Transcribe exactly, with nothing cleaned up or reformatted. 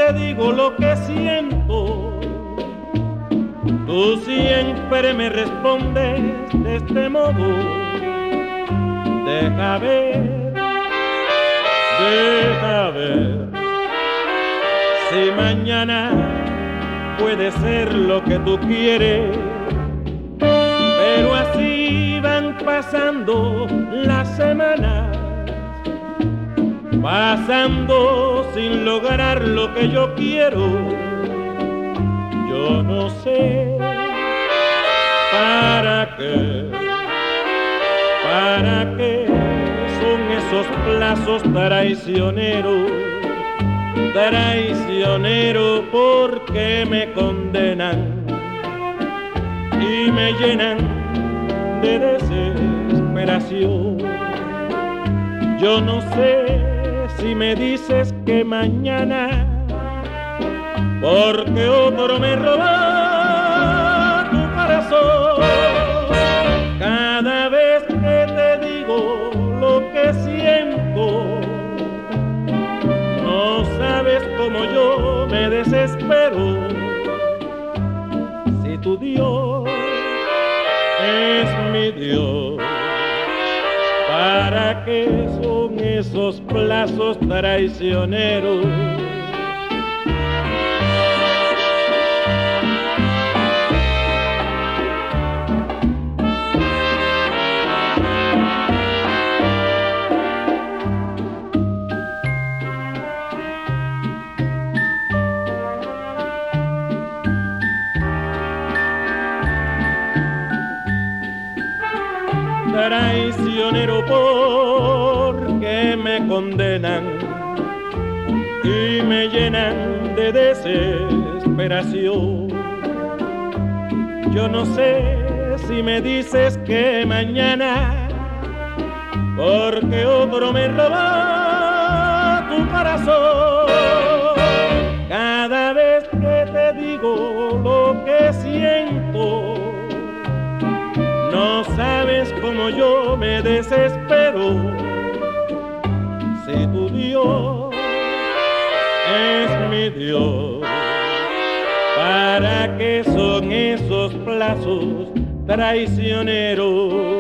te digo lo que siento, tú siempre me respondes de este modo. Deja ver, deja ver, si mañana puede ser lo que tú quieres, pero así van pasando las semanas, pasando sin lograr lo que yo quiero. Yo no sé para qué, para qué son esos plazos traicioneros, traicioneros porque me condenan y me llenan de desesperación. Yo no sé si me dices que mañana, porque otro me roba tu corazón. Cada vez que te digo lo que siento, no sabes cómo yo me desespero. Si tu Dios es mi Dios, ¿para qué son esos plazos traicioneros? Traicionero porque me condenan y me llenan de desesperación. Yo no sé si me dices que mañana, porque otro me roba tu corazón. Cada vez que te digo lo que siento, no sabes cómo yo me desespero. Si tu Dios es mi Dios, ¿para qué son esos plazos traicioneros?